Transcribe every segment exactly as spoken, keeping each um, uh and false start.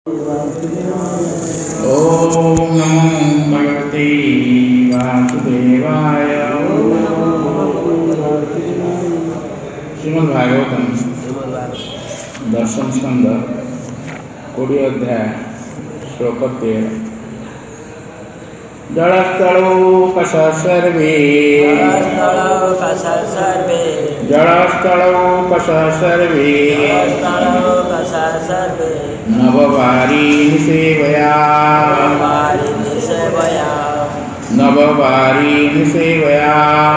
ओम नमो भगवते वासुदेवाय। श्रीमद् भागवतम दर्शन स्कंद कोड़े अध्याय श्लोक तेरह। जलस्थलोकश सर्वे जलस्थलोकश सर्वे नववारीं सेवया नववारीं सेवया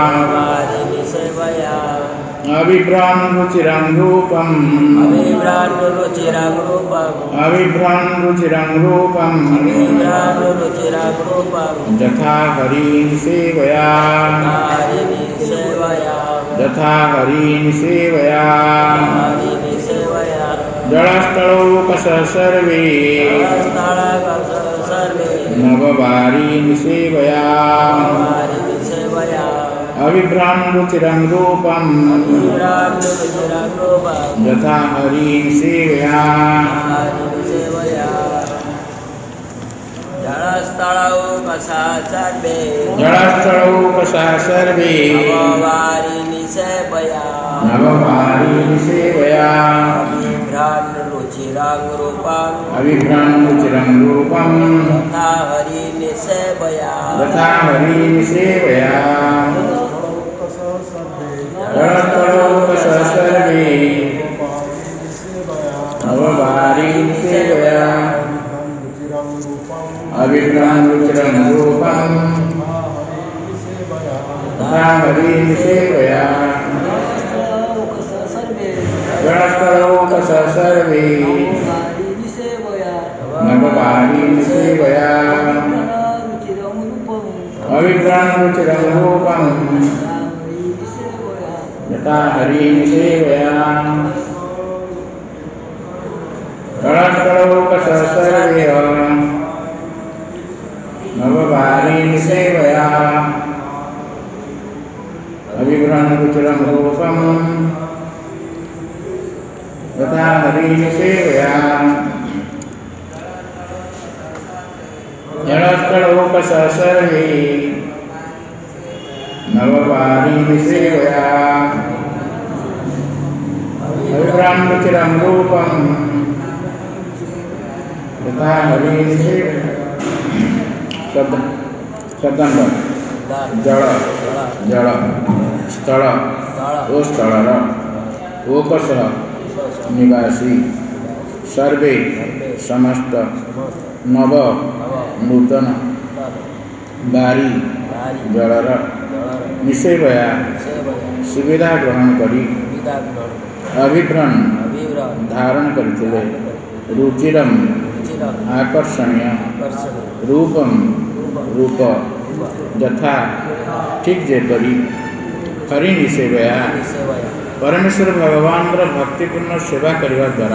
अभिभ्रान् रुचिरं रूपम् अभिभ्रान् रुचिरं रूपम् अभिभ्रान् रुचिरं रूपम् अभिभ्रान् रुचिरं रूपम् यथा हरिं सेवया हरिं सेवया यथा हरिं सेवया हरिं सेवया जलस्थलोकश सर्वे जलस्थलोकश सर्वे नववारीं सेवया हरिं सेवया अभिभ्रान् रुचिरं रूपम् अभिभ्रान् रुचिरं रूपम् यथा हरिं सेवया हरिं सेवया जलस्थलोकश सर्वे जलस्थलोकश सर्वे नववारीं सेवया नववारीं सेवया अभिभ्रान् रुचिरं रूपम् अभिभ्रान् रुचिरं रूपम् यथा हरिं सेवया यथा हरिं सेवया जलस्थलोकश सर्वे नववारीं सेवया अभिभ्रान् रुचिरं रूपम् यथा हरिं सेवया जलस्थलोकश सर्वे नववारीं सेवया अभिभ्रान् रुचिरं रूपम् यथा हरिं सेवया जलस्थलोकश सर्वे नववारीं सेवया अभिभ्रान् रुचिरं रूपम् यथा हरिं सेवया जलस्थलोकश सर्वे नववारीं सेवया अभिभ्रान् रुचिरं रूपम् यथा हरिं सेवया। शब्द शब्दांतर जल जल स्थल ओ स्थल ओकश निवासी सर्वे समस्त नव नूतन बारी जलर निसेवया सुविधा ग्रहण करी अभिभ्रन धारण करथिले रुचिरम आकर्षणीय रूपम रूप यथा ठीक जेपरी हरि निसेवया परमेश्वर भगवान भक्तिपूर्ण सेवा करने द्वारा।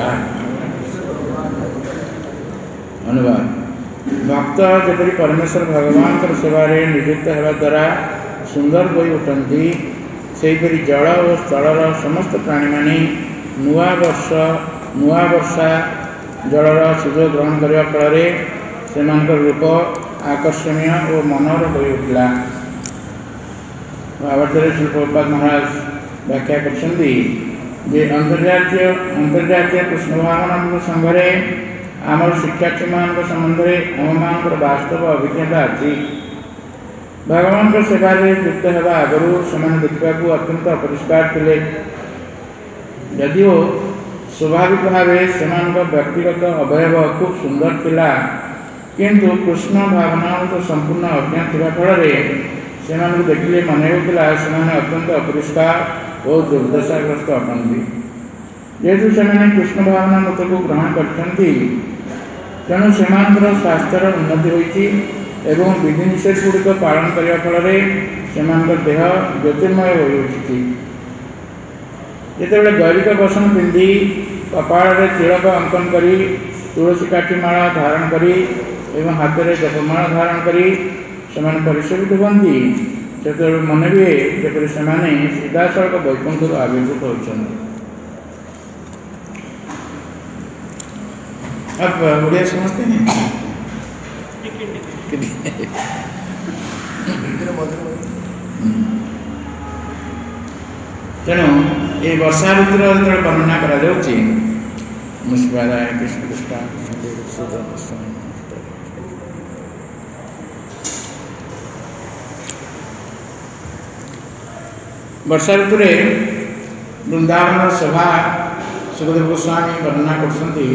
अनुवाद भक्त जपरी परमेश्वर भगवान सेवार नियुक्त होगा द्वारा सुंदर होई उठती सेहीपरि जल और स्थलर समस्त प्राणी माने नुआ वर्ष नुआ वर्षा जलर सुजोग ग्रहण करने फल से रूप आकर्षणीय और मनोहर हो उठला। भावार्थरे श्री प्रभुपाद महाराज व्याख्या करछन्ति जे अंतर्जातीय अंतर्जातीय कृष्ण भावना संघरे आमर शिक्षार्थी मान संबंध में आम मान वास्तव अभिज्ञता अच्छी। भगवान को सेवा युक्त होगा आगु से देखा अत्यंत अपरिष्कार थे यदिओ स्वाभाविक भाव से व्यक्तिगत अवयव खूब सुंदर थिला किंतु कृष्ण भावना तो संपूर्ण अज्ञा थिबा फल से देखिले मन होता से अत्यंत अपरिष्कार और दुर्दशाग्रस्त अटंती। जेहेतु से कृष्ण भावना मत को ग्रहण करते तेणु से स्वास्थ्यर उन्नति होती एवं विधि निषेध गुड़िक पालन करने फल से देह ज्योतिर्मय हो उठी। जिते गैरिक बसन पिंधि कपाल तिलक अंकन कर तुलसी काठीमाला धारण करी एवं हाथ में जपमाला धारण करी सेमाने परिशोभित होती से मन हुए जपरी से सीधासख वैकुंठ आविर्भूत होती। आप उड़िया समझते हैं? तेणु ये वर्षा ऋतुर जो वर्णना करा जाउछि मुस्बाराय कृष्ण कृष्ण वर्षा ऋतु वृंदावन सभा सुखदेव गोस्वामी वर्णना करछन्ति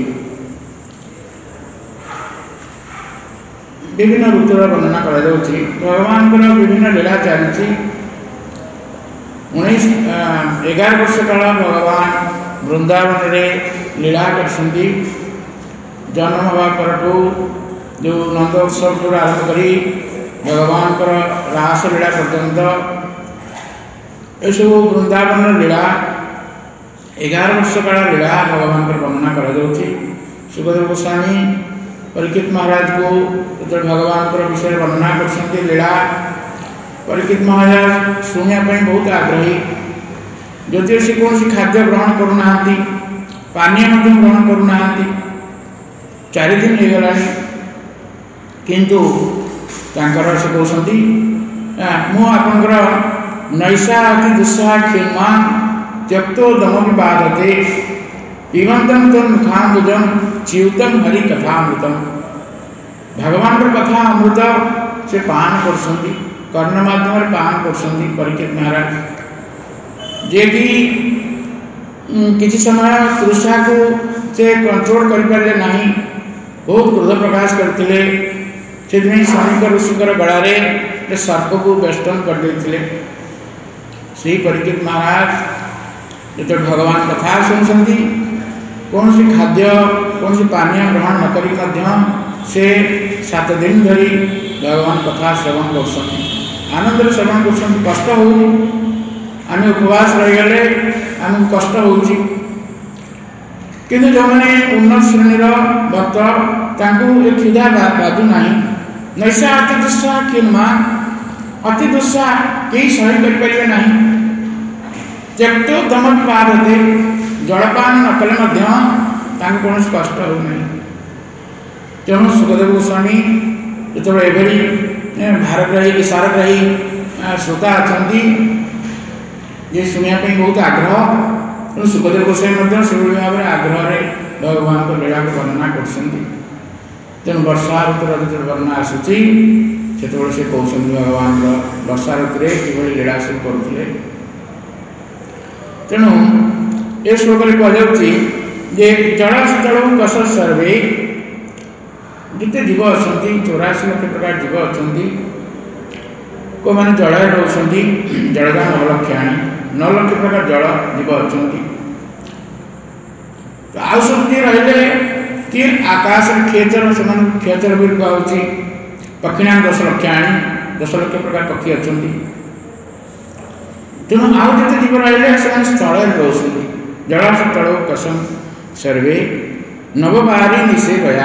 विभिन्न ऋतुर वर्णना करा जाउछि भगवान को विभिन्न लीला चलछि उन्नीस एगार वर्ष काल भगवान वृंदावन रे लीला करछन्ति जन्म हवा परठू जो नंद उत्सव आरंभ करी भगवान को रास लीला पर्यंत यू वृंदावन लीला एगार वर्ष काल लीला भगवान को वर्णना करा जाउछि सुखदेव गोस्वामी परीक्षित महाराज को जो भगवान को विषय वर्णना करछन्ति लीला परीक्षित महाराज शुणिया बहुत आग्रही जदि से कौन सी खाद्य ग्रहण करूना पानी ग्रहण करूना चार दिन हो गला किंतु तांकर से कहते मु आपंकर नैषा अति दुस्साह क्षीणमा त्यक्तो दम विवादते पिबंतम तम मुखाम्बुजम चियुतम हरि कथामृतम भगवान को कथा अमृत से पान करछन्ति कर्ण माध्यम पान करछन्ति परीक्षित महाराज जे कि किसी समय तृषा को से कंट्रोल कर पारे नहीं बहुत क्रोध प्रकाश करते से शनिक ऋषिकर गलारे सर्प को वेष्टन कर देते श्री परीक्षित महाराज जो भगवान कथा शुणुंट कौन सी खाद्य कौन सी पानीय ग्रहण न करी से सात दिन धरी भगवान कथा श्रवण कर आनंद श्रवण कर कष्ट हो आम उपवास रहीगले आम कष्ट हो किंतु जो मैंने उन्नत श्रेणीर भक्त क्षुधा बाजू ना नैषा अति दुस्सा किन्मा अति दुस्सा कई सही करें ना त्यक्तो दम पादते जलपान न कले कौन कष्ट हो तेणु सुखदेव गोस्वामी जो एभली भारग्राही सारग्राही श्रोता अच्छा ये शुणा बहुत आग्रह तेणु सुखदेव गोस्वामी से भाव में आग्रह भगवान को लीला को वर्णना कर वर्षा ऋतुर जो वर्णना आसूची से से कहते भगवान वर्षा ऋतु कि लीला सब करुले तेणु ये श्लोक कहुच्छी जल स्थल कष सर्वे जिते जीव अच्छा चौराशी लक्ष प्रकार जीव अच्छा को मैंने जल रोचे जलदा नौ लक्षा नौ लक्ष प्रकार जल जीव अच्छा आउ सब रही कि आकाश खेचर से खेचर भी कहुच्छी पक्षीणा दस लक्षाणी दस लक्ष प्रकार पक्षी अच्छा तेणु आउ जिते जीव रही से स्थल रोचे जल स्थल कसम सर्वे नवबारी निशे गया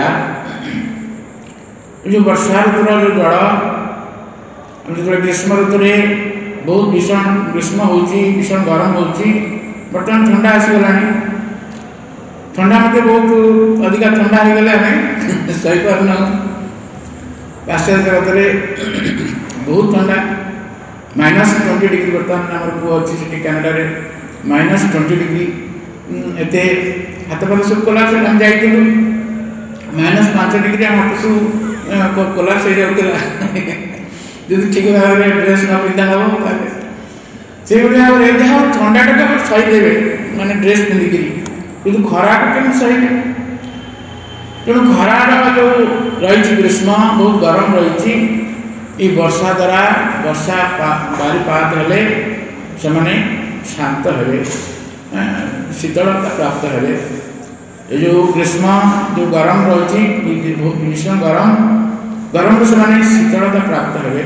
जो वर्षा ऋतुर जो जल जो ग्रीष्म ऋतु बहुत भीषण ग्रीष्म हो भीषण गरम हो बर्तमान ठंडा आसीगला ठंडा मत बहुत अधिका ठंडा हो गले आम सही पारना पाश्चात्य जगत बहुत ठंडा माइनस ट्वेंटी डिग्री बर्तमान आम पुआ अच्छी से कानाडा माइनस ट्वेंटी डिग्री एते हाथ पात सब कोलाप्स हम जाइलु माइनस पाँच डिग्री हम हाथ सब कोलाप्स हो जाता जो ठीक भाव में ड्रेस न पिंधा हम से भाव में जहाँ ठंडाटा को सहीदेवे माने ड्रेस पिंधिकी कि खरा के सही तेणु खरार जो रही ग्रीष्म बहुत गरम रही वर्षा द्वारा वर्षा बारीपात हेले से माने शांत हे शीतलता प्राप्त हे ये जो ग्रीष्म जो गरम रही भीषण गरम गरम से माने शीतलता प्राप्त हे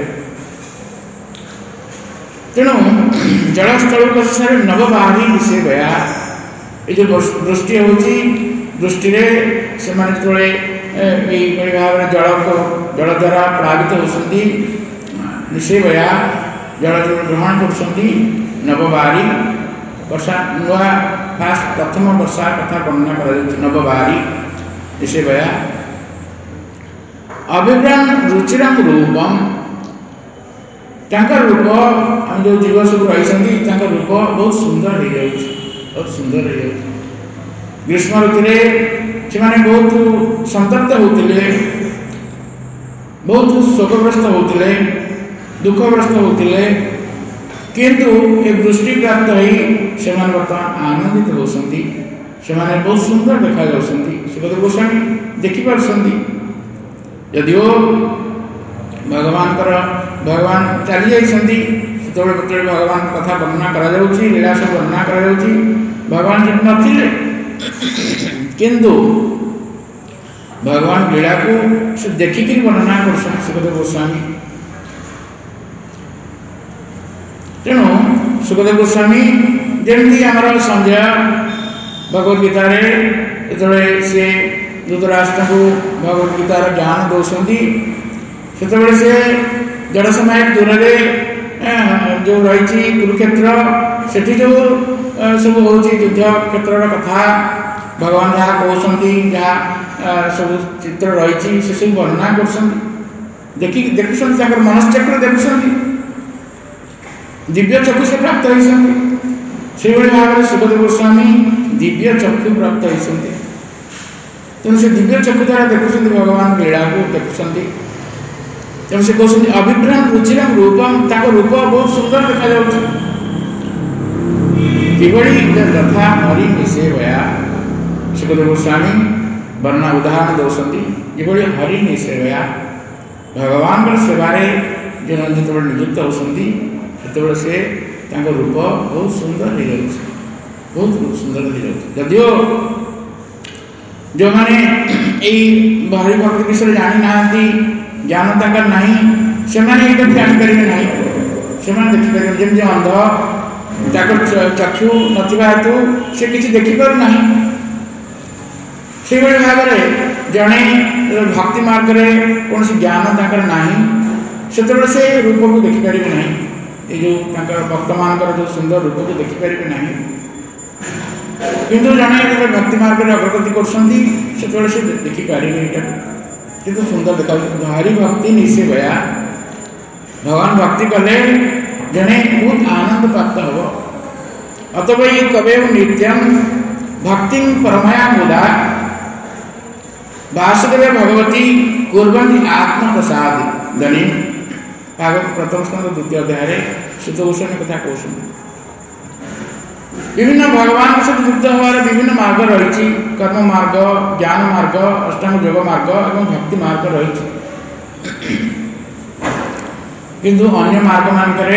तेणु जलस्थल से नवबारी विषय गया ये जो दृष्टि होती दृष्टि से भाव में जल को जल द्वारा प्लावित होती निशे गया जल जो ग्रहण कर नवबारी वर्षा नुआ फास्ट प्रथम वर्षा कथा वर्णना कर नवबारी निसेवया अभिभ्राम रुचिरम रूपम तांकर रूप हम जो जीव सब रही रूप बहुत सुंदर हो जाए बहुत सुंदर हो जाए ग्रीष्म ऋतु से बहुत संतप्त होते बहुत शोकग्रस्त होते दुखग्रस्त होते किंतु ये दृष्टि प्राप्त हो बर्तमान आनंदित होती से बहुत सुंदर देखा सुखदेव गोस्वामी देखिपार यदिओ भगवान भगवान चली जाती से भगवान कथा वर्णना करा लीला सब वर्णना करा भगवान जो नथिले किंतु भगवान लीला को से देखिक वर्णना कर सुखदेव गोस्वामी तेणु सुखदेव गोस्वामी जमी आमर संजय भगवद गीतार जो सी धृतराष्ट्र को भगवद गीतार ज्ञान दौरान से से जड़ समय दूर जो रही कुरुक्षेत्र से जो सब हो युद्ध क्षेत्र कथा भगवान जहाँ कहते जहाँ सब चित्र रही से सब वर्णना कर देखी देखुं मनश्चक्र देखुं दिव्य चक्षु से प्राप्त होती भाव में सुखदेव गोस्वामी दिव्य चक्षु प्राप्त होती तेणु से दिव्य चक्षु द्वारा देखुं भगवान लीला को देखुं तेणु से कहते अभिभ्राम रुचिरम रूपम रूप बहुत सुंदर देखा किभली यथा हरि निसेवया सुखदेव गोस्वामी वर्णना उदाहरण दौरान किभली हरि निसेवया भगवान सेवारे जो जो नियुक्त होती से रूप बहुत सुंदर हो जाए बहुत सुंदर हो जाए जदिओ जो मैंने हरि भक्ति विषय जानी ना ज्ञान तक नहीं से जापर ना से देखिपर जमी अंध चक्षु नथिबा हेतु से किसी देखिपार ना से भाव में जड़े भक्ति मार्ग में कौन ज्ञान तक ना से से रूप को देखिपर ना ये जो भक्त मान जो सुंदर रूप को देखिपर ना किंतु जड़े भक्ति मार्ग में अग्रगति कर देखिपर यहाँ किंतु सुंदर देखा हरि भक्ति निसेवया भगवान भक्ति कले जड़े बहुत आनंद प्राप्त हो अतव ये कवेव नित्यम भक्ति परमया मुदा वासुदेव भगवती कुर्वन्ति आत्म प्रसाद धनी भागवत प्रथम स्कंद द्वितीय अध्याय सुत गोस्वामी कथा कहते विभिन्न भगवान के सहित युक्त होवार विभिन्न मार्ग रही कर्म मार्ग ज्ञान मार्ग अष्टांग योग मार्ग और भक्ति मार्ग रही किंतु अन्य मार्ग मानकरे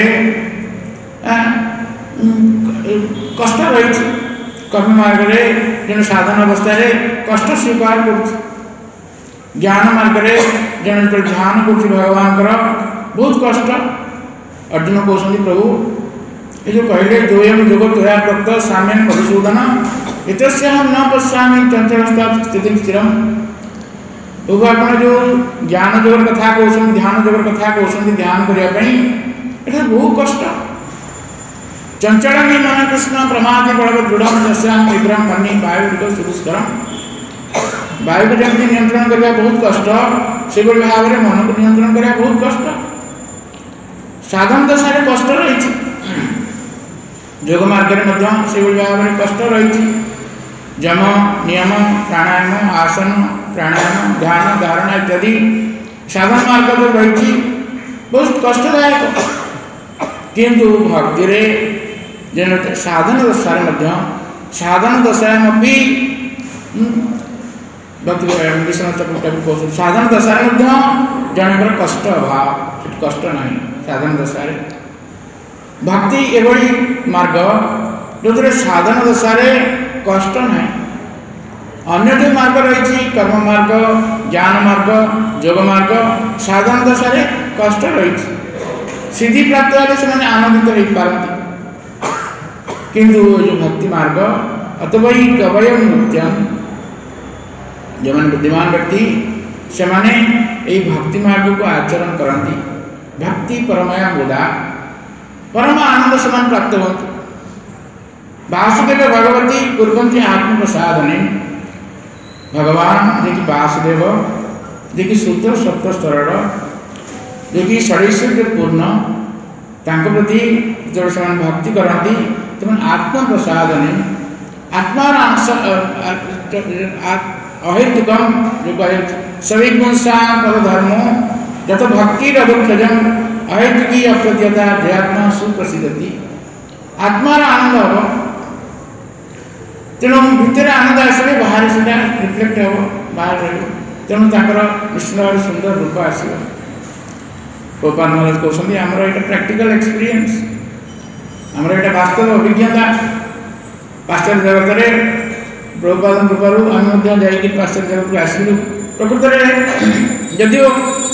कष्ट रही कर्म मार्ग में जो साधन अवस्था कष्ट स्वीकार कर ज्ञान मार्ग में जो ध्यान कर भगवान बहुत कष्ट अर्जुन कहते प्रभु ये जो कहले द्वयम युग त्वया प्रक्त साम्यन मधुसूदन इतस्य हम न पश्यामि चंचलस्था स्थितिं स्थिरम प्रभु आपण जो ज्ञान जोगर कथा कहते ध्यान जोगर कथा कहते ध्यान करने ये बहुत कष्ट चंचल में मन कृष्ण प्रमादि बड़व दृढ़ जस्याम विग्रह मणि वायु सुदुष्करम वायु को जमी नियंत्रण करने बहुत कष्ट से भाव में मन को नियंत्रण करने बहुत कष्ट साधन दशा कष्ट रही योग मार्ग में से भाव में कष्ट रही जम नियम प्राणायाम आसन प्राणायाम ध्यान धारणा इत्यादि साधन मार्ग जो रही बहुत कष्टदायक किंतु भक्ति रे जो साधन दशा साधन दशा साधन दशा जन कष्ट अभाव कष्ट ना साधन दशा भक्ति एभली मार्ग जो साधन दशा कष्ट ना अन्य जो मार्ग रही कर्म मार्ग ज्ञान मार्ग योग मार्ग साधन दशा कष्ट रही सिद्धि प्राप्त होने से आनंदित हो पारती किंतु जो भक्ति मार्ग अथवा कवय नृत्यम जो मैंने बुद्धिमान व्यक्ति से भक्ति मार्ग को आचरण करती भक्ति परमया मुदा परम आनंद समान प्राप्त होती वासुदेव भगवती कुर्वन्ति आत्म प्रसादने भगवान जे कि वासुदेव जे कि शुद्ध सत्व स्तर जे कि षडैश्वर्य पूर्ण तांको प्रति जो से भक्ति करती तेमन आत्मा प्रसादने आत्मा अहेतुकम जो कहे सभी गुणसा पद धर्मो जत भक्ति रघुक्षजम अहेतुकी अप्रत्यता जयात्मा सुप्रसिद्धति आत्मार आनंद हम तेणु भितर आनंद आसले बाहर से रिफ्लेक्ट हम बाहर रही तेणु ताकर निश्चित सुंदर रूप आसो गोपाल महाराज कहते आमर ये प्रैक्टिकल एक्सपीरियंस आमर ये वास्तव अभिज्ञता पाश्चात्य जगत में प्रभुपाद कृपारू आम जाकि पाश्चात्य जगत को आसलु प्रकृत में जदिओ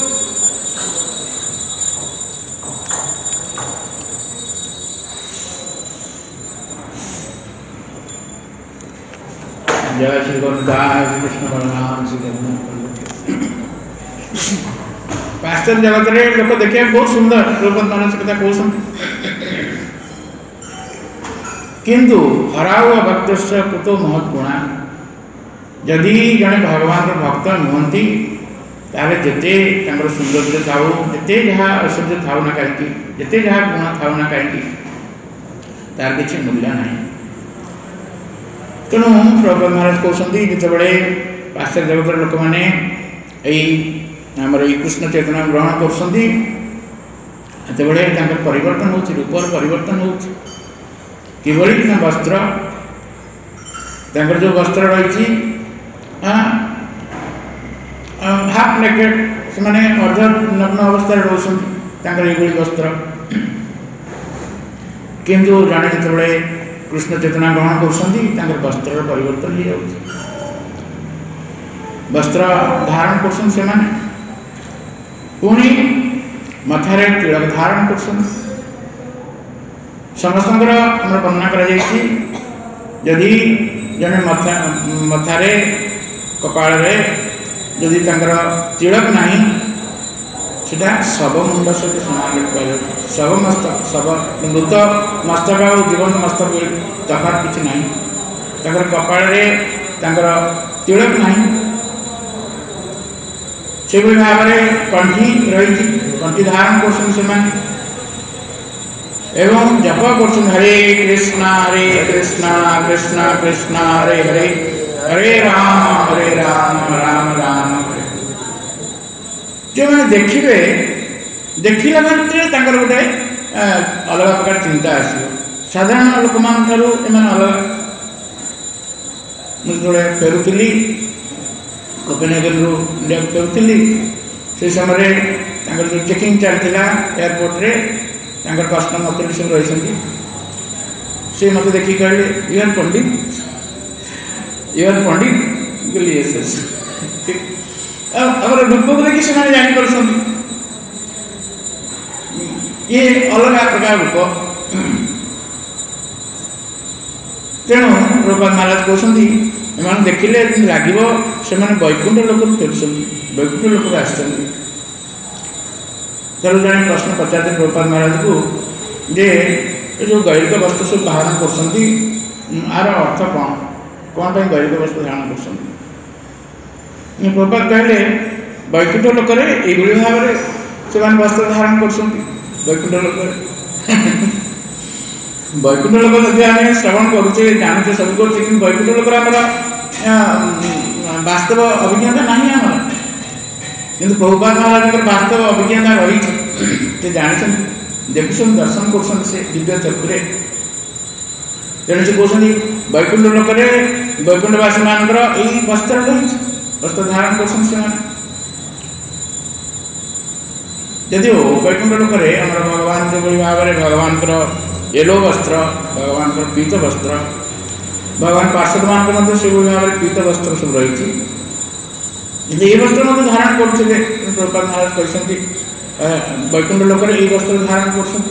जय श्री गोविंदाय कृष्ण बलराम श्री पाश्चात्य जगत में लोक देखिए बहुत सुंदर प्रभुपाद महाराज कथा कहते किंतु हराव भक्त कुतो महत्वपूर्ण जदि जड़े भगवान भक्त नुहति ताले जिते सौंदर्य था जिते जहाँ ऐश्वर्य था ना कहीं जिते जहाँ गुण था ना कहीं तार किसी मूल्य ना तेणु प्रभुपाद महाराज कहते जिते पाश्चात्य जगत लोक मैंने आमर ये कृष्ण चेतना ग्रहण कर परिवर्तन हो रूपर परिवर्तन हो किभली ना वस्त्र जो वस्त्र रही हाफ नेकेड से माने अर्ध नग्न अवस्था रोचती वस्त्र किंतु जड़े जो कृष्ण चेतना ग्रहण कर वस्त्र परिवर्तन हो जाए वस्त्र धारण कर पुणी मथारे तिलक धारण कर समस्त वर्णना कर जदि जड़े मथा मथारे कपाल जदि तिलक नहीं सेटा शव मुंड सहित समान कह शव मस्तक शव मृत मस्तक और जीवंत मस्तक तफात किसी ना कपाल तिलक नहीं से भाव में कंठी रही कंठी धारण कर एवं जप कर हरे कृष्णा हरे कृष्णा कृष्णा कृष्णा हरे हरे हरे राम हरे राम राम राम हरे जो मैंने देखिए देखला मात्रे गोटे अलग प्रकार चिंता आसो साधारण लोक मान अलग मुझे फेरुली कोपेनहेगन रु इंडिया फेरुली से समय जो चेकिंग चलता एयरपोर्ट रे कस्टम अफिसर सब रही से मत देखिए कहले you are pandit you are pandit बोली यस यस अगर रूप को देखिए से जापर ये अलग प्रकार रूप तेणु प्रभुपाद महाराज कहते एम देखिले लगे से वैकुंठ लोक फेर वैकुंठ लोक आसर जड़े प्रश्न पचार प्रभुपाद महाराज को जे जो गैरिक वस्त्र सब धारण कर आर अर्थ कौन कौन पर गैरिक वस्त्र धारण कर प्रभुपाद कहले वैकुंठ लोक भाव से वस्त्र धारण कर वैकुंठ लोक वैकुंठ लोक जब आम श्रवण करुचे जानते सब करुचे कि वैकुंठ लोक वास्तव अभिज्ञता नहीं आम किंतु प्रभुपाद महाराज वास्तव अभिज्ञता रही जानी देखुन दर्शन कर दिव्य चक्षुरे तेणु से कहते वैकुंठ लोक वैकुंठवासी मान वस्त्र रही वस्त्र धारण कर यदि वैकुंठ लोक भगवान जो भाव में भगवान येलो वस्त्र भगवान पीत वस्त्र भगवान पार्षद मान से भाव में पीत वस्त्र सब रही ये वस्त्र मतलब धारण करुले प्रभुपाद महाराज कहते वैकुंठ लोक वस्त्र धारण कर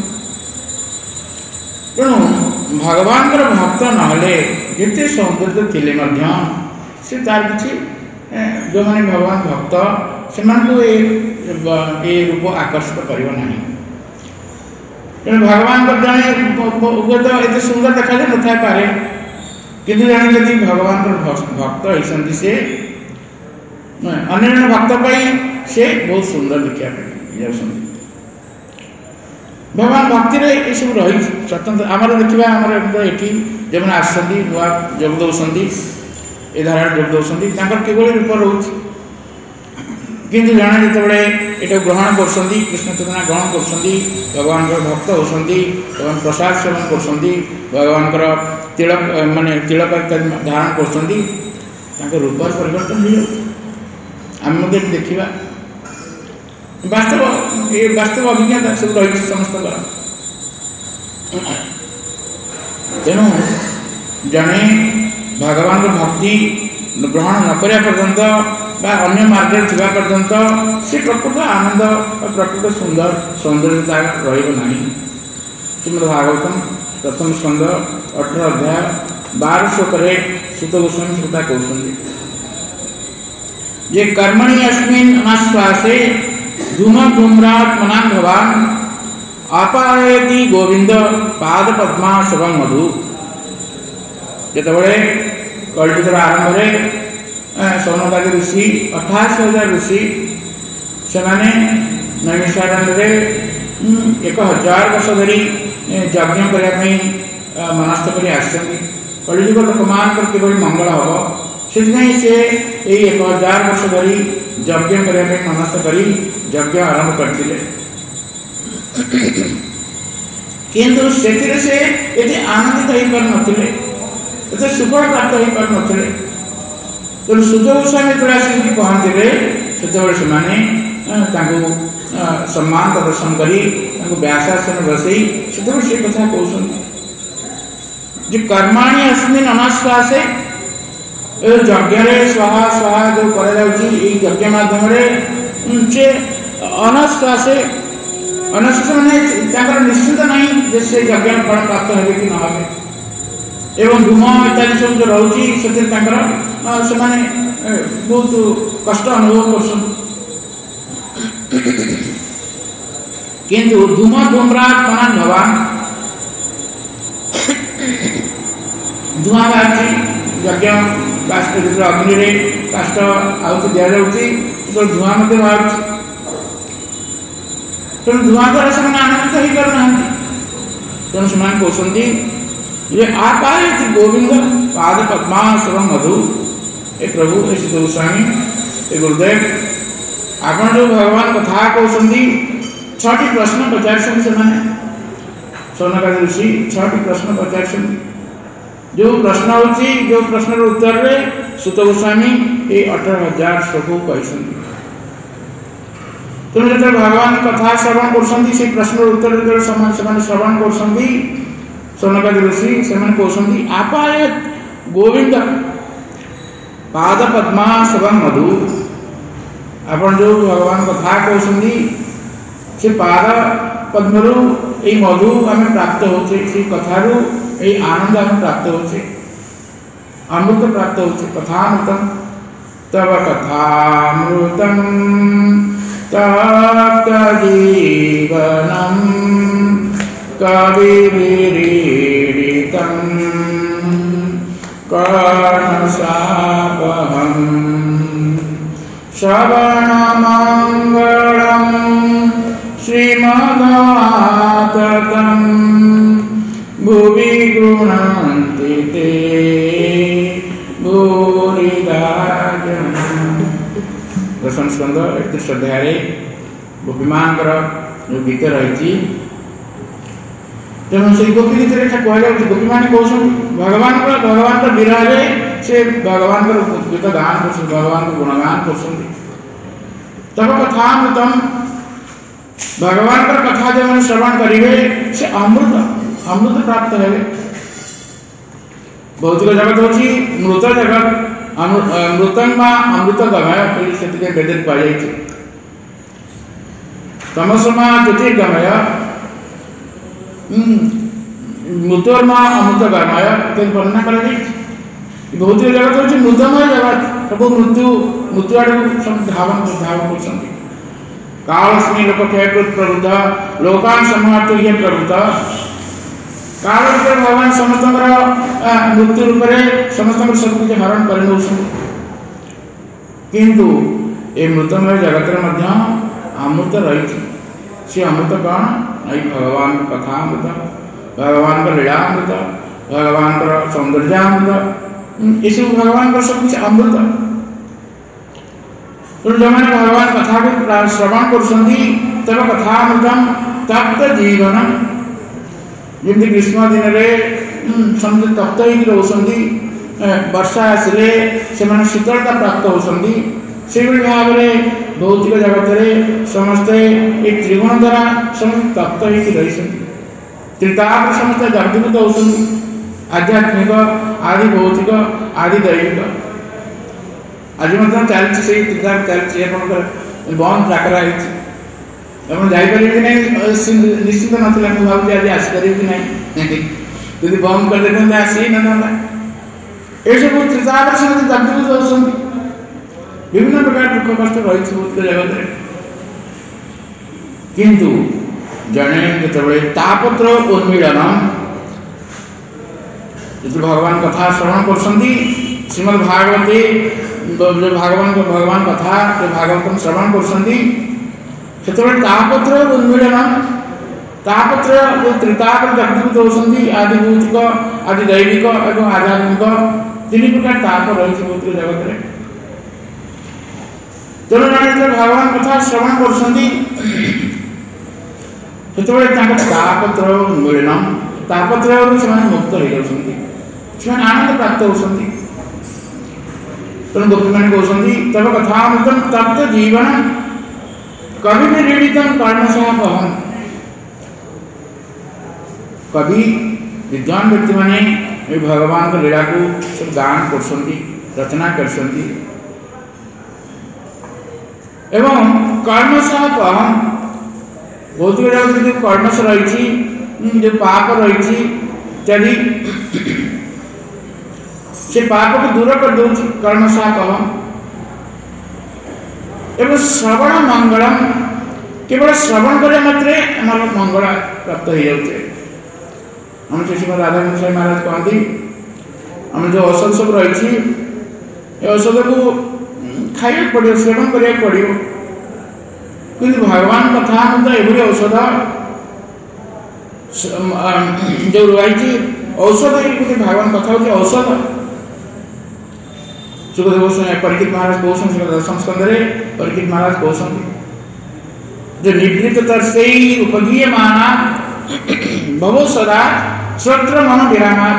तेणु भगवान भक्त नहले जिते सौंदर्य थिले से तार किसी जो मैंने भगवान भक्त से रूप आकर्षित करना तेणु भगवान जड़े हुए तो ये सुंदर देखा जाए न था पारे कि जड़े जब भगवान भक्त होती से अन्य जन भक्त पाई से बहुत सुंदर देखा जाऊँ भगवान भक्ति ये सब रही स्वतंत्र आमर देखा आमर ये जो मैंने आसती नुआ जोग दौरान ए धारा जोग दौरान किभली रूप रोच किंतु जड़े जिते ये ग्रहण कर कृष्ण चेतना ग्रहण कर भगवान भक्त होती भगवान प्रसाद सेवन कर भगवान तिलक माने तिलक इत्यादि धारण कर रूप परिवर्तन हो आम देखा वास्तव ये वास्तव अभिज्ञता सब रही समस्त तेणु जड़े भगवान भक्ति ग्रहण न करा पर्यंत अन्य मार्ग थी पर्यंत से प्रकृत आनंद प्रकृत सुंदर सौंदर्यता रहा श्रीमद् भागवतम प्रथम स्कंद अठारह अध्याय बारह श्लोक सुत गोस्वामी श्रोता कहते जे कर्मणि अस्मिन् अनाश्वासे धूम धूम्रात्मना भवान आपायति गोविंद पाद पद्मा सबं मधु जिते कलियुगर आरंभ में सौनकादि ऋषि अठासी हजार ऋषि से नैमिषारण्य एक हजार वर्ष धरी यज्ञ करने मनस्थ कर कलियुग लोक मान किभली मंगल हम से एक हजार वर्ष धरी यज्ञ करने मनस्थ कर यज्ञ आरंभ करते किंतु से ये आनंदित हो पार नथिले एते सुख प्राप्त हो पार नथिले तेणु सुत गोस्वामी जो आसिक पहुँचे से सम्मान प्रदर्शन करी व्यासासन बसई से कथा कहते कर्माणी अस्मिन् अनाश्वासे यज्ञ स्वाहा स्वाहा जो यज्ञ मध्यम से अनाश्वासे अनाश्वास मैंने निश्चित नहीं से यज्ञ फल प्राप्त हे कि न एवं धूम इत्यादि सब जो रोचे से बहुत कष्ट अनुभव कर किंतु धूम धूम्रात्मना भवान धूआ बाहर यज्ञ काष्ट जो अग्नि काष्ट आहुति दि जाऊँगी तो धूआ बाहर तेणु धूआ द्वारा से आनंदित हो पारना तेणु से कहते ये आपायति गोविंद पाद पद्मा सबं मधु ए प्रभु ए सुत गोस्वामी ए गुरुदेव आप जो भगवान कथा कहते छठी प्रश्न पचार से सौनकादि ऋषि छठी प्रश्न पचार जो प्रश्न होची जो प्रश्न उत्तर रे सुत गोस्वामी ये अठारह हजार श्लोक कहते तेणु जो भगवान कथा श्रवण कर प्रश्न उत्तर जो श्रवण कर सौनकादि ऋषि से कहते आपायत गोविंद पाद पद्मा सबं मधु आपण जो भगवान कथा कहते से पाद पद्मरु ये मधु आम प्राप्त होचे से कथारू ये आनंद आम प्राप्त होचे अमृत प्राप्त होचे कथामृतम तव कथामृतम तप्त जीवनम कविभिरीडितम कर्णशापहम् श्रवणमंगलम् श्रीमदाततम् भुवि गृह्णन्ति ते भूरिदा जनाः। दशम स्कंद एकतीस अध्याय गोपीमान जो गीत रही तेणु से गोपी गीत कहला गोपी मान कौन भगवान भगवान विरह से भगवान गीत गान कर भगवान को गुणगान कर तब कथामृतम भगवान कथा जो मैंने श्रवण करेंगे से अमृत अमृत प्राप्त है। भौतिक जगत होची मृत जगत मृतम मा अमृत गमय से वेद कहुई तमसमा ज्योतिर्गमय मृतोर्मा अमृत गमय वर्णना कर भौतिक जगत होची मृतमय जगत सब मृत्यु मृत्यु आड़ धावन धावन कर कालस्मी लोक क्षयकृत प्रबुद्ध लोकान संहार्थ ये प्रबुद्ध काल भगवान समस्त मृत्यु रूप से समस्त सब कुछ हरण कर किंतु ये मृतमय जगत मध्य अमृत रही। सी अमृत कौन? आई भगवान कथा अमृत, भगवान का लीला अमृत, भगवान का सौंदर्य अमृत, ये सब भगवान का सब कुछ अमृत। तो जो मैंने भगवान कथा को श्रवण कर तब कथा अमृतम तप्त जीवन जमी ग्रीष्म दिन में समझ तप्त ही रोचती, वर्षा आसिले से शीतलता प्राप्त होती। से भाव में भौतिक जगत में समस्ते ये त्रिगुण द्वारा समस्त तप्त ही रही, त्रिताप समस्त जागृत होती, आध्यात्मिक आदि भौतिक आदि दैविक। आज मतलब चलती से त्रिताप चलती बंद डाकरा जापर कि नहीं निश्चित नाला भावी आज आसपर कि नहीं यदि बंद कर देते आसी ना ये सब त्रिताप समस्त जागृत होती। विभिन्न प्रकार दुख कष्ट रही भौतिक जगत में, किंतु जड़े जो तापत्र उन्मीलन जो भगवान कथा श्रवण कर श्रीमद भागवते जो भगवान को भगवान कथा जो भागवतम श्रवण कर तापत्र उन्मीलन तापत्र जो त्रिताप जागृत होती आदि भौतिक आदि दैविक एवं आध्यात्मिक तीन प्रकार ताप रही भौतिक जगत में। तेणु जो भगवान कथा श्रवण कर तापत्र उन्मीलन तापत्र मुक्त हो जाती, आनंद प्राप्त होती। तेणु गोपी मैंने कहते तब कथा अमृतम तप्त जीवन कवि में रीडितम कर्णशः पवन। कवि विद्वान व्यक्ति मैंने भगवान का लीला को सब गान कर रचना कर एवं कर्मशः पवन भौतिक जगत जो कर्मश रही जो पाप रही इत्यादि से पाप को दूर कर दो कर्मशः पवन। एवं श्रवण मंगलम केवल श्रवण करे मात्रे आम मंगल प्राप्त हो जाते। हम श्रीमद राधा गोसाई महाराज कहती आम जो औषध सब रही औषध को खाया पड़ो सेवन करा पड़ो, किंतु भगवान कथा मतलब एभली औषध जो रही औषध गोटे भगवान कथा हूँ औषध। सुखदेव गोस्वामी परीक्षित महाराज कहते दशम स्कंदे परीक्षित महाराज कहते जो निवृत्त तरसे उपगीय माना भवो सदा श्रोत्र मन विरामा।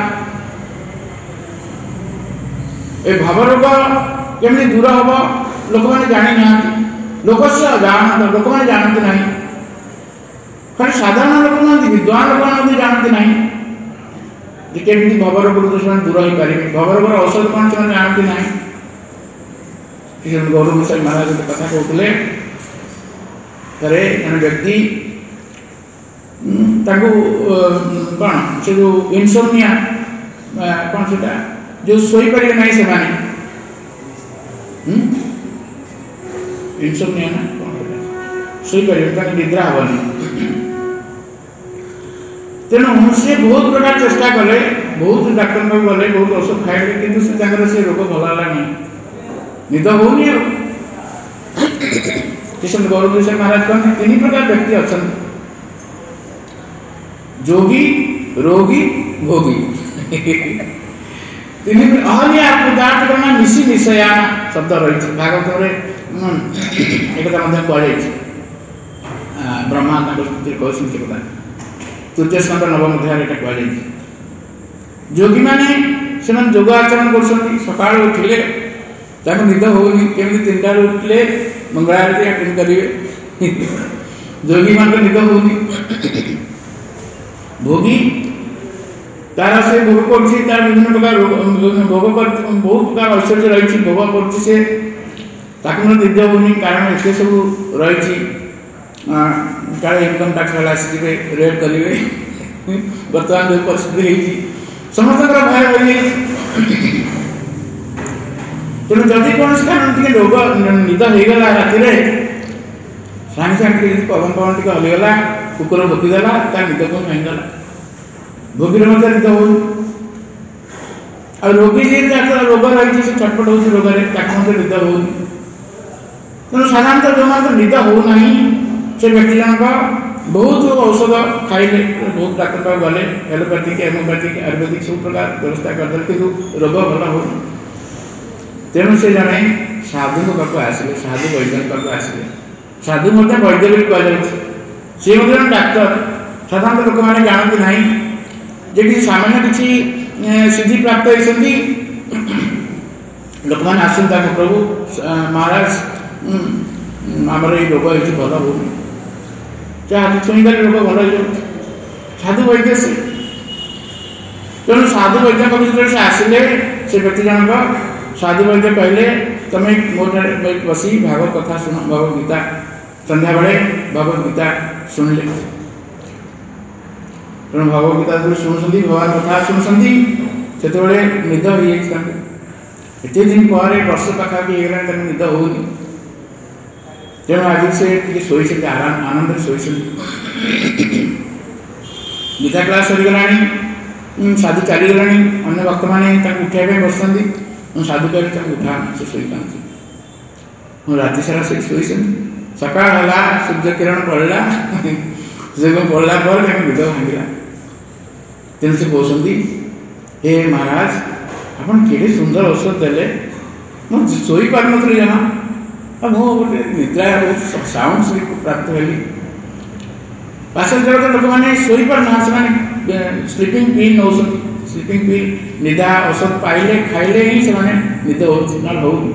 ए भवरोग केमि दूर हम लोक मैंने जानी ना लोक जान लोक मैंने जानते ना खाली साधारण लोक ना विद्वान लोक जानते ना केमी भवरोग दूर हो पारे भवरोगर औषध कौन से जानते ना। गौरव गोसाई महाराज कथा कहते थे जन व्यक्ति कौन से जो इनसोमनिया कौन से जो सोईपर ना से इनसोमनिया ना कौन सोईपर निद्रा हेनी। तेणु सी बहुत प्रकार चेष्टा कले बहुत डाक्तर पाक गले बहुत औषध खाइले किंतु से से रोग भलानी निद होनी। कृष्ण गौरव गोसाई महाराज कहते तीन प्रकार व्यक्ति अच्छा जोगी रोगी भोगी तीन अहलिया पदार्थ करना मिशी मिशया शब्द रही भागवत एक कहुई ब्रह्मा कहते कथा तृतीय स्कंद नवम अध्याय कहुई जोगी मैंने जोग आचरण कर सका उठिले निद होनी केमी तीन टार उठिले मंगल आरती अटेंड करेंगे जोगी मान निद होनी। भोगी तार से भोग कर तार विभिन्न प्रकार भोग कर बहुत प्रकार ऐश्वर्य रही भोग कर निद होनी कारण एत सब रही काले इनकम टैक्स वाला आसवे रेड करेंगे बर्तमान जो परिस्थिति समस्त भय हो। तेणु जदि कौन कारण रोग निद होगला राति सागे सागे पवन पवन टी हलीगला कुकुर भोकीदेला निद को भांगीगला भोगी निद हो रोगी जी रोग रही छटपट हो रोग निद हो ତେଣୁ ସାଧାରଣତଃ ଯେଉଁମାନଙ୍କୁ ନିଦ ହେଉନାହିଁ ସେ ବ୍ୟକ୍ତି ଜଣକ ବହୁତ ଔଷଧ ଖାଇଲେ, ବହୁତ ଡାକ୍ତର ପାଖକୁ ଗଲେ, ଏଲୋପାଥିକ ହେମୋପାଥିକ ଆୟୁର୍ବେଦିକ ସବୁ ପ୍ରକାର ବ୍ୟବସ୍ଥା କରିଦେଲେ, କିନ୍ତୁ ରୋଗ ଭଲ ହେଉନି। ତେଣୁ ସେ ଜଣେ ସାଧୁଙ୍କ ପାଖକୁ ଆସିଲେ, ସାଧୁ ବୈଦ୍ୟଙ୍କ ପାଖକୁ ଆସିଲେ। ସାଧୁ ମଧ୍ୟ ବୈଦ୍ୟ ବୋଲି କୁହାଯାଉଛି, ସେ ମଧ୍ୟ ଜଣେ ଡାକ୍ତର। ସାଧାରଣତଃ ଲୋକମାନେ ଜାଣନ୍ତି ନାହିଁ ଯେ କିଛି ସାମାନ୍ୟ କିଛି ସିଦ୍ଧି ପ୍ରାପ୍ତ ହେଇଛନ୍ତି, ଲୋକମାନେ ଆସନ୍ତି ତାଙ୍କ ପ୍ରଭୁ ମହାରାଜ ଆମର ଏଇ ରୋଗ ହେଇଛି, ଭଲ ହେଉନି, ସେ ହାତ ଛୁଇଁଦେଲେ ରୋଗ ଭଲ ହେଇଯାଉଛି। ସାଧୁ ବୈଦ୍ୟ ସେ। ତେଣୁ ସାଧୁ ବୈଦ୍ୟଙ୍କ ଭିତରେ ସେ ଆସିଲେ, ସେ ବ୍ୟକ୍ତି ଜଣକ ସାଧୁ ବୈଦ୍ୟ କହିଲେ ତମେ ମୋଠାରେ ବସି ଭାଗବତ କଥା ଶୁଣ, ଭଗବତ ଗୀତା ସନ୍ଧ୍ୟାବେଳେ ଭଗବତ ଗୀତା ଶୁଣିଲେ। ତେଣୁ ଭଗବତ ଗୀତା ଯେତେବେଳେ ଶୁଣୁଛନ୍ତି, ଭଗବାନ କଥା ଶୁଣୁଛନ୍ତି, ସେତେବେଳେ ନିଦ ହେଇଯାଇଛି ତାଙ୍କୁ। ଏତେ ଦିନ ପରେ ବର୍ଷ ପାଖାପାଖି ହେଇଗଲାଣି, ତାଙ୍କୁ ନିଦ ହେଉନି। ତେଣୁ ଆଜି ସେ ଟିକେ ଶୋଇଛନ୍ତି, ଆରାମ ଆନନ୍ଦରେ ଶୋଇଛନ୍ତି। ଗୀତା କ୍ଲାସ୍ ସରିଗଲାଣି, ସାଧୁ ଚାଲିଗଲାଣି, ଅନ୍ୟ ଭକ୍ତମାନେ ତାଙ୍କୁ ଉଠାଇବା ପାଇଁ ବସୁଛନ୍ତି। ମୁଁ ସାଧୁ କହିଲେ ତାଙ୍କୁ ଉଠା, ସେ ଶୋଇଥାନ୍ତି। ମୁଁ ରାତି ସାରା ସେଠି ଶୋଇଛନ୍ତି। ସକାଳ ହେଲା, ସୂର୍ଯ୍ୟ କିରଣ ପଡ଼ିଲା, ସୂର୍ଯ୍ୟ ପଡ଼ିଲା ପରେ ତାଙ୍କୁ ନିଦ ଭାଙ୍ଗିଲା। ତେଣୁ ସେ କହୁଛନ୍ତି, ହେ ମହାରାଜ ଆପଣ କେଡ଼େ ସୁନ୍ଦର ଔଷଧ ଦେଲେ, ମୁଁ ଶୋଇପାରୁନଥିଲି ଜମା, ଆଉ ମୁଁ ଗୋଟେ ନିଦ୍ରା ବହୁତ ସାଉଣ୍ଡ ସ୍ଲିପ୍ ପ୍ରାପ୍ତ ହେଲି। ପାଶ୍ଚାତ୍ୟ ଜଗତ ଲୋକମାନେ ଶୋଇପାରୁନାହାନ୍ତି, ସେମାନେ ସ୍ଲିପିଂ ପିଲ୍ ନେଉଛନ୍ତି, ସ୍ଲିପିଂ ପିଲ୍ ନିଦା ଔଷଧ ପାଇଲେ ଖାଇଲେ ହିଁ ସେମାନେ ନିଦ ହେଉଛି, ନହେଲେ ହେଉନି।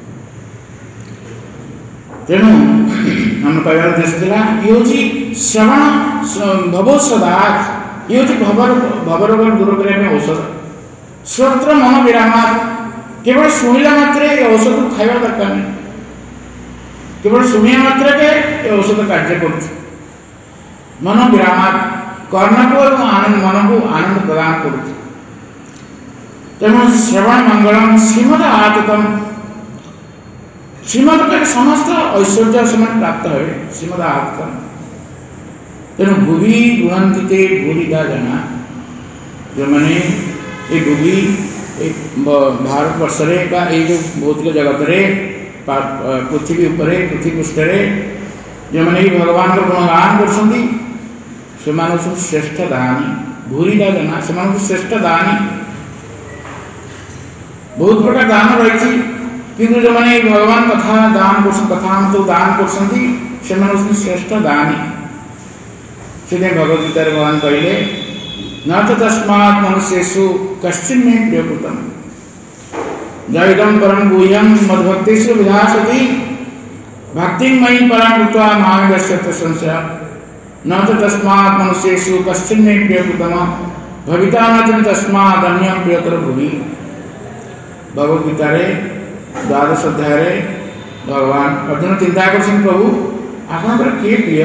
ତେଣୁ ଆମ କହିବାର ଉଦ୍ଦେଶ୍ୟ ଥିଲା, ଇଏ ହେଉଛି ଶ୍ରବଣ ଭବୋଷଧାତ୍, ଇଏ ହେଉଛି ଭବରୋଗ ଦୂର କରିବା ପାଇଁ ଔଷଧ। ଶ୍ରୋତ୍ର ମନ ବିରାମାତ୍, କେବଳ ଶୁଣିଲା ମାତ୍ରେ ଏ ଔଷଧ ଖାଇବା ଦରକାର ନାହିଁ, କେବଳ ଶୁଣିବା ମାତ୍ରକେ ଏ ଔଷଧ କାର୍ଯ୍ୟ କରୁଛି। ମନ ବିରାମାତ୍, କର୍ଣ୍ଣକୁ ଏବଂ ଆନନ୍ଦ ମନକୁ ଆନନ୍ଦ ପ୍ରଦାନ କରୁଛି। ତେଣୁ ଶ୍ରବଣ ମଙ୍ଗଳମ୍ ଶ୍ରୀମଦ ଆତତମ୍, ଶ୍ରୀମଦ କହିଲେ ସମସ୍ତ ଐଶ୍ୱର୍ଯ୍ୟ ସେମାନେ ପ୍ରାପ୍ତ ହେବେ, ଶ୍ରୀମଦ ଆତତମ୍। ତେଣୁ ଭୁବି ଗୃହନ୍ତି ତେ ଭୁରିଦା ଜନା, ଯେଉଁମାନେ ଏ ଭୁବି ଏ ଭାରତବର୍ଷରେ ବା ଏଇ ଯେଉଁ ଭୌତିକ ଜଗତରେ ପୃଥିବୀ ଉପରେ ପୃଥିବୀ ପୃଷ୍ଠରେ ଯେଉଁମାନେ ଏଇ ଭଗବାନଙ୍କର ଗୁଣଗାନ କରୁଛନ୍ତି, ସେମାନେ ସବୁ ଶ୍ରେଷ୍ଠ ଦାନୀ। ଭୁରିଦା ଜନା, ସେମାନଙ୍କୁ ଶ୍ରେଷ୍ଠ ଦାନୀ। ବହୁତ ପ୍ରକାର ଦାନ ରହିଛି, କିନ୍ତୁ ଯେଉଁମାନେ ଏଇ ଭଗବାନ କଥା ଦାନ କରୁଛନ୍ତି, କଥା ଆମକୁ ଦାନ କରୁଛନ୍ତି, ସେମାନେ ହେଉଛନ୍ତି ଶ୍ରେଷ୍ଠ ଦାନୀ। ସେଥିପାଇଁ ଭଗବତ ଗୀତାରେ ଭଗବାନ କହିଲେ, न च तस्मात् मनुष्येषु कश्चिन् मे प्रियकृतम् जयदं परं गुह्यं मद्भक्तेषु विधास्यति भक्तिं मयि परां कृत्वा मां गच्छति संशयः न च तस्मात् मनुष्येषु कश्चिन् मे प्रियकृतम् भविता न च तस्मात् अन्यं प्रियतर भुवि। भगवत गीतारे द्वादश अध्याय भगवान अर्जुन चिंता कर प्रभु आपणकर किए प्रिय।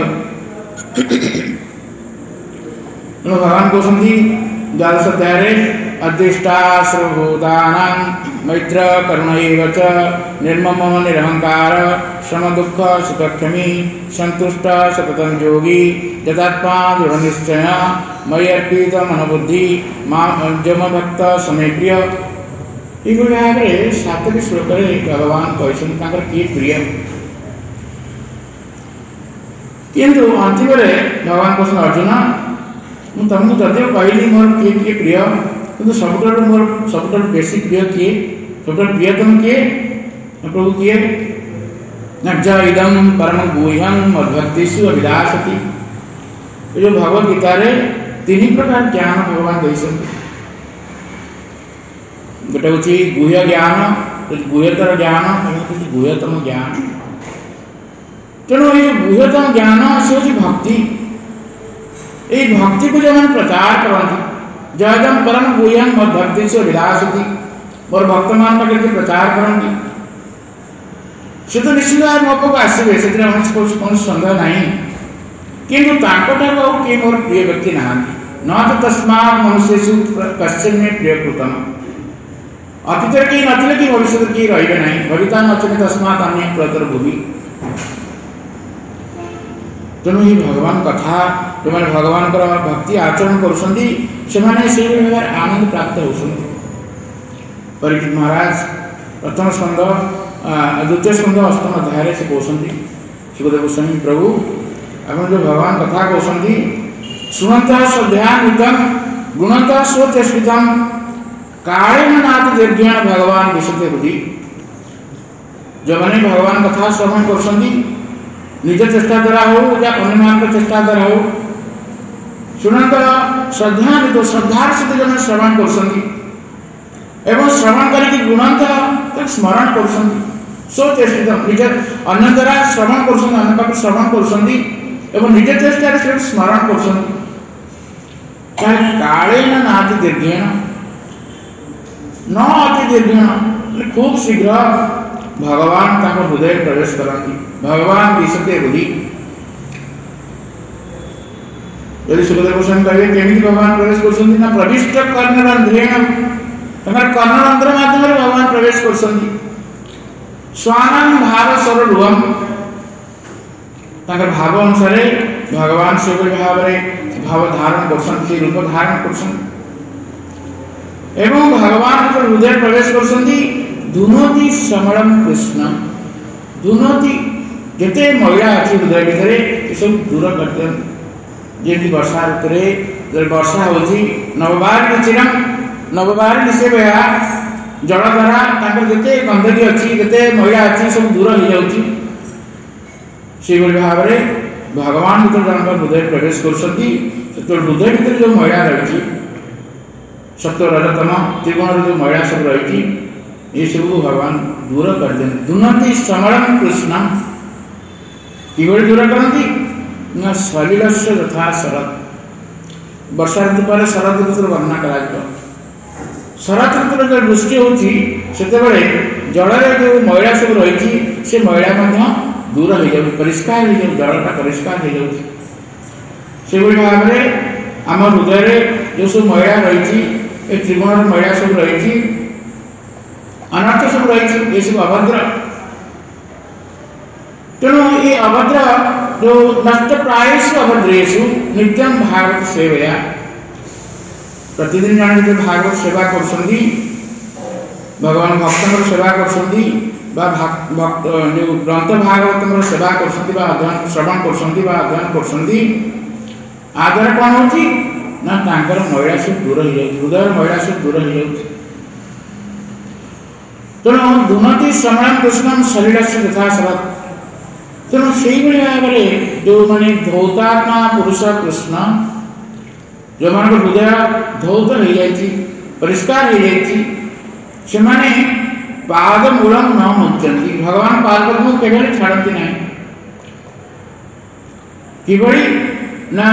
भगवान कहते द्वादश अध्याय अदृष्टा सर्वभूतानां मैत्र करुण एव च निर्मम निरहंकार श्रम दुख सुखक्षमी संतुष्ट सततं योगी यथात्मा दृढ़निश्चय मयि अर्पित मनोबुद्धि मम भक्त समे प्रिय। ये भाव में सातटी श्लोक भगवान कहते किए प्रिय, किंतु अंतिम भगवान कहते अर्जुन मुझे तुमको जदिव कहली मोर किए किए प्रिय, किंतु सबुठ मोर सबुठ बेसी प्रिय किए, सबुठ प्रियतम किए प्रभु किए न ज इदम परम गुह्यम मद्भक्तिषु अभिलाषति। ये जो भगवत गीता रे तीन प्रकार ज्ञान भगवान देते, गोटे हूँ गुह्य ज्ञान, गुह्यतर ज्ञान, गुह्यतम ज्ञान। तेणु ये गुह्यतम ज्ञान से हूँ भक्ति। ये भक्ति को जो मैंने प्रचार करती जयदम परम गुह्यम मद्भक्तिषु अभिलाषति, मोर भक्त मान पाखे प्रचार करती से तो निश्चित भाव मो पाक आसवे, से कौन सन्देह ना, किंतु किए मोर प्रिय व्यक्ति ना न तो तस्मात् मनुष्येषु कश्चिन् मे प्रियकृतम्। अतीत किए नथिले कि भविष्य किए रहिबे नहीं, भविता नचने तस्मात् अन्य प्रियतर भुवि। तेणु ये भगवान कथा जो मैंने भगवान भक्ति आचरण करुँच आनंद प्राप्त होती। परीक्षित महाराज प्रथम स्कंद द्वितीय स्कंद अष्टम अध्याय से कहते सुखदेव गोस्वामी प्रभु आप जो भगवान कथा कहते शुणत स्वध्यान्वितम गुणत स्वचेष्टितम कालेन नाथ दीर्घेण भगवान विशते बुद्धि जो मैंने भगवान कथा श्रवण कर निज चेष्टा द्वारा हो या अन्य चेष्टा द्वारा हो शुणत श्रद्धान्वित श्रद्धार सहित जो श्रवण कर श्रवण करके गुणत स्मरण कर स्वचेष्टित निज अन्य द्वारा श्रवण कर श्रवण कर निज चेष्टा स्मरण कर कालेन नाति दीर्घेण न अति दीर्घेण खूब शीघ्र भगवान ताको हृदय प्रवेश करती भगवान विशते बुद्धि यदि सुखदेव गोस्वामी कहे केमिति भगवान प्रवेश कर प्रविष्ट कर्णरंध्रेण कर्णरंध्र माध्यम भगवान प्रवेश कर स्वानंद भाव स्वरूपम भाव अनुसार भगवान से भाव भाव धारण कर रूप धारण कर भगवान हृदय प्रवेश कर दुनोति समरम कृष्ण दुनोति जिते महिला अच्छी हृदय भितर ये सब दूर करते जमी वर्षा ऋतु वर्षा हो नवबार चिरम नवबार निषेध जल द्वारा जिते गंदगी अच्छी जिते महिला अच्छी सब दूर हो जाऊँगी से भाव में भगवान जो जन हृदय प्रवेश कर हृदय भितर जो महिला रही सत्व रजतम त्रिगुण जो महिला सब रही ये सब भगवान दूर कर देते दुनोति समरम कृष्ण कि दूर करती न सलिल से यथा शरत वर्षा ऋतु पर शरद ऋतु वर्णना करा शरत ऋतु जो वृष्टि होती जल जो मैला सब रही से मैला दूर हो जाए परिष्कार हो जाए जलटा परिष्कार हो जाए से भाव में आम हृदय जो सब मैला रही त्रिगुण मैला सब रही अनर्थ सब रही ये सब अभद्र तेणु ये अभद्र जो नष्ट प्रायेषु अभद्रेषु नित्यम भागवत सेवया प्रतिदिन जन जो भागवत सेवा कर भगवान भक्तों सेवा कर भक्त जो ग्रंथ भागवत सेवा कर अध्ययन श्रवण कर अध्ययन कर आद्वारा कौन हो महिला सब दूर हो जाए हृदय महिला सब दूर हो जाए तेणु दुनोति श्रवण कृष्ण शरीर से यथा शरत तेणु से भाव में जो मैंने धौतात्मा पुरुष कृष्ण जो मान हृदय धौत हो जाए परिष्कार हो जाए पाद मूलम न मुच्यंती भगवान पाद पद्म केवल छाड़ती ना किभली ना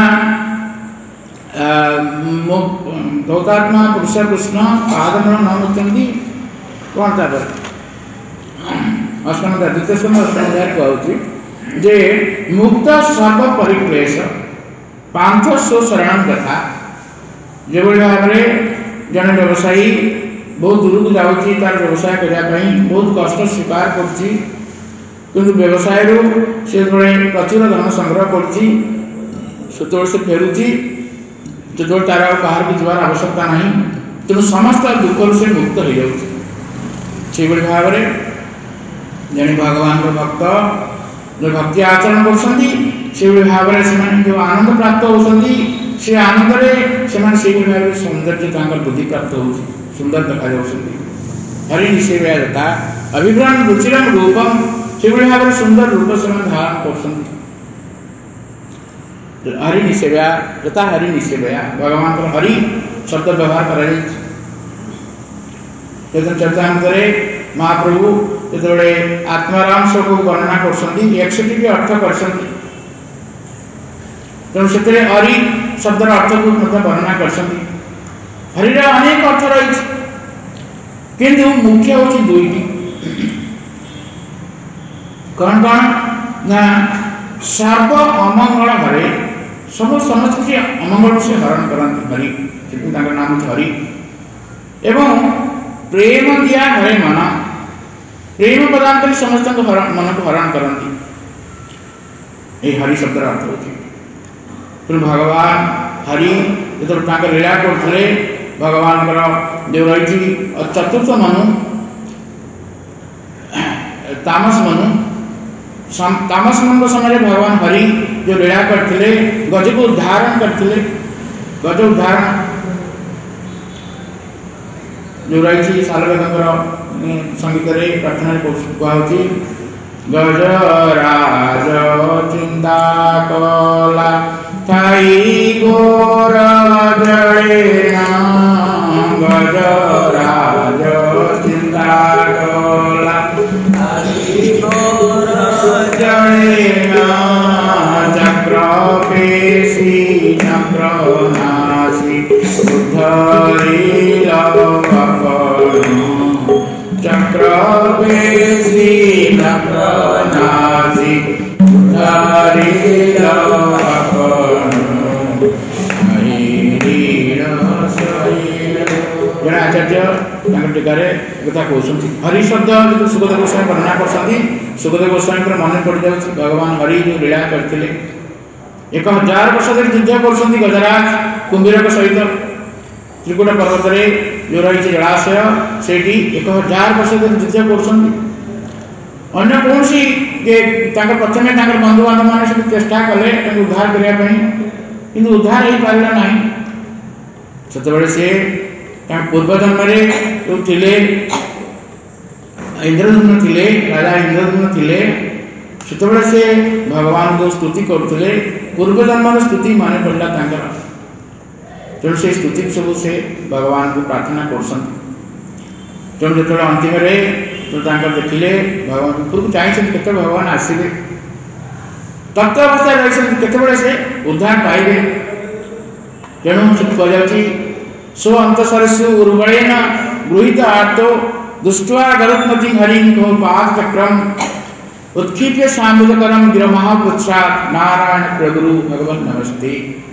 धौतात्मा पुरुष कृष्ण पाद मूलम न मुच्यंती कौन था अष्टम द्वितीय स्कंद अष्टम अध्याय कहूँ जे मुक्त सर्व परिक्लेश पांथ स्व शरण कथा जो भाव में जन व्यवसायी बहुत दूर को जाऊँगी तार व्यवसाय करने बहुत कष्ट स्वीकार कर व्यवसाय से प्रचुर धन संग्रह कर से फेरुची जो तार बाहर को जबार आवश्यकता नहीं तेणु समस्त दुख से मुक्त हो जाए भाव में जन भगवान भक्त जो भक्ति आचरण कर भाव में जो आनंद प्राप्त होती से आनंद से भाव में सौंदर्य बुद्धि प्राप्त हो सुंदर देखा जाती हरि निषेव्या यथा अभिभ्राम रुचिरम रूपम से भाव में सुंदर रूप से धारण कर हरि निषेव्या यथा हरि निषेव्या भगवान को हरि शब्द व्यवहार कर चर्चा महाप्रभु जो आत्माराम सब वर्णना कर एकसठी अर्थ कर तेणु से हरि शब्दर अर्थ को वर्णना कर हरिर अनेक अर्थ रही किंतु मुख्य हूँ दुईटी कौन कौन ना सर्व अमंगल हरे सब समस्त किसी अमंगल से हरण करती हरि से नाम हूँ हरि एवं प्रेम दिया हरे मन प्रेम प्रदान कर समस्त मन को हरण करती ये हरि शब्द अर्थ होती फिर भगवान हरि जो लीला करते भगवान जो रही चतुर्थ मनु तामस मनु तामस मनु समय भगवान हरि जो लीला करते गज को उद्धारण करते गज उद्धारण जो रही सालवेदर संगीत प्रार्थना कहूँ गजराज चिंता कला थाई गोर जड़ेना गजराज चिंता कला थाई गोर जड़ेना चक्र पेशी चक्र नासी उद्धरी चक्र पेशी चक्र नासी उद्धरी जन आचार्य टीकार कथा कहते हरि शब्द जो सुखदेव गोस्वामी वर्णना कर सुखदेव गोस्वामी मन पड़ जाए भगवान हरि जो लीला करते एक हजार वर्ष धरी युद्ध कर गजराज कुंभीर सहित त्रिकुट पर्वत जो रही जलाशय से एक हजार वर्ष धरी युद्ध कर प्रथम बंधु बांधव मैंने सब चेष्टा कले उद्धार करने कि उद्धार हो पारा ना से सी पूर्व जन्म जो थे इंद्रधुम्न थे राजा इंद्रधुम्न थे से से भगवान को स्तुति करते पूर्व जन्म स्तुति मन पड़ा तेणु से स्तुति सब से भगवान को प्रार्थना कर तेणु जो अंतिम तो देखिले भगवान ऊपर चाहिए के भगवान आसवे तत्व अवस्था रही के से उद्धार पाइबे तेणु कह सो अंत सरस्व उर्वरेण गृहीत आर्तो दुष्ट्वा गरुत्मति हरि पाद चक्रम उत्क्षिप्य साम्बुदकरम गिरमः पुच्छात् नारायण प्रगुरु भगवन् नमस्ते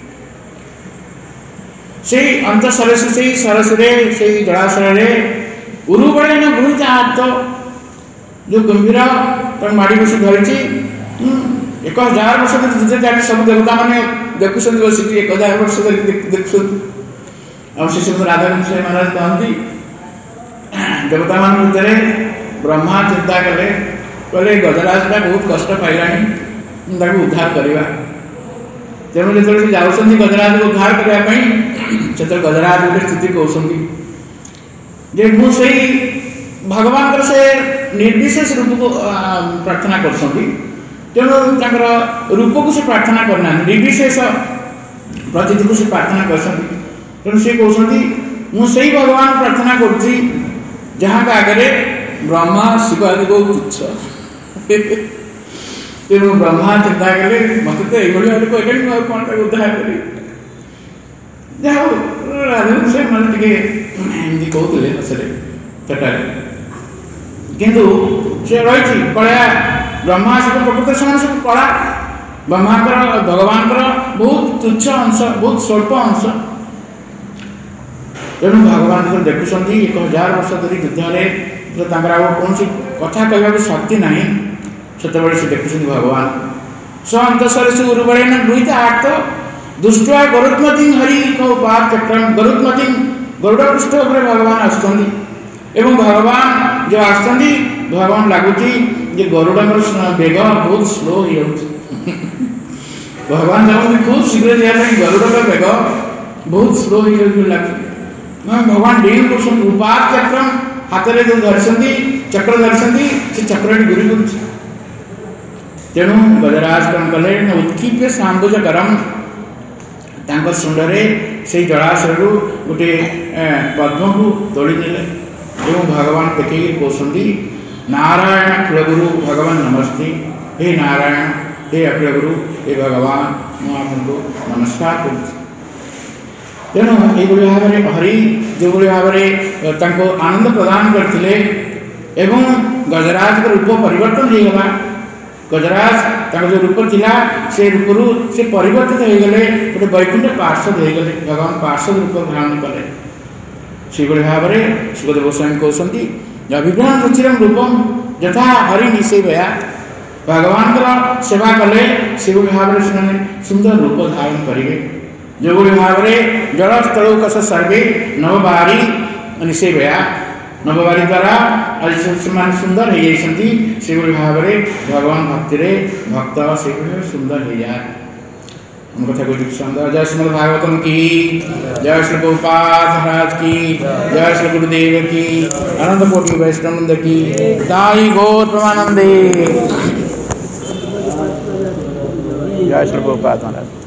से अंत सरस से सरस रे से जलाशय रे उर्वरेण गृहीत आर्तो जो गंभीर तन माड़ी बसी धरी एक हजार वर्ष धरी सब देवता मैंने देखुं बस एक हजार वर्ष देखुं और से सब राधाकृष्ण महाराज कहती देवता मान भितर ब्रह्मा चिंता कले कहले गजराजटा बहुत कष्ट पाइला उद्धार करवा तेणु जो जाऊँ गजराज को उद्धार करने से गजराज गोटे स्थिति कहते मुझे भगवान से निर्विशेष रूप को प्रार्थना कर रूप को से प्रार्थना करना निर्विशेष प्रतीति को से प्रार्थना कर तेणु सी कहते मुझे भगवान प्रार्थना करुच्ची जहाँ का आगे ब्रह्मा शिव आदि बहुत तुच्छ तेणु ब्रह्मा चिंता कले मत तो ये कहले कौन उद्धार करी जहाँ राधा मैंने टे एमती कहते हसरे चटारे किंतु से रही कला ब्रह्मा शिव प्रकृत से सब कला ब्रह्मांकर भगवान बहुत तुच्छ अंश बहुत स्वल्प अंश तेणु भगवान जो देखुं एक हजार वर्ष धरी युद्ध कौन कथा कहवा शक्ति ना से से देखुं भगवान स अंतसर से उर्वरेण गृहीत आर्त दुष्ट्वा गरुत्मति हरि पाद चक्रम गरुत्मति गरुड़ पृष्ठ भगवान आसुँच एवं भगवान जो आसुँच भगवान लगुच गरुड़ बेग बहुत स्लो हो भगवान चाहते खूब शीघ्र जाए गरुड़ बेग बहुत स्लो हो लगे भगवान डील कर उपाद चक्रम हाथ में जो धरती चक्र धरती से चक्र गुरी कर तेणु गजराज कौन कले उत्क्षिप्य सांबुज गरम शुंडे से जलाशय गोटे पद्म को तोड़देले भगवान देखे कहते नारायण कुलगुरु भगवान नमस्ते हे नारायण हे अकुलगुरु हे भगवान मुझे नमस्कार कर तेणु ये भाव में हरि जो भाव में आनंद प्रदान करते एवं गजराज रूप परिवर्तन हो गला गजराज जो रूप थिला से रूपरू से परिवर्तित हो गले गोटे वैकुंठ पार्षद हो गले भगवान पार्षद रूप धारण कले से भाव में सुखदेव गोस्वामी कहते अभिभ्राम रुचिरम रूपम यथा हरि निषेवया भगवान सेवा कले से भाव में सुंदर रूप धारण करेंगे जो भाव में जल स्थल कस सर्वे नवबारी निषेवया नवबारी द्वारा आज से सुंदर हो जाती से भाव में भगवान भक्ति रे भक्त से सुंदर हो जाए हम कथा को सुंदर। जय श्रीमद् भागवतम की जय, श्री प्रभुपाद महाराज की जय, श्री गुरुदेव की अनंत कोटि वैष्णव की दाई गौर प्रमानंदे। जय श्री प्रभुपाद महाराज।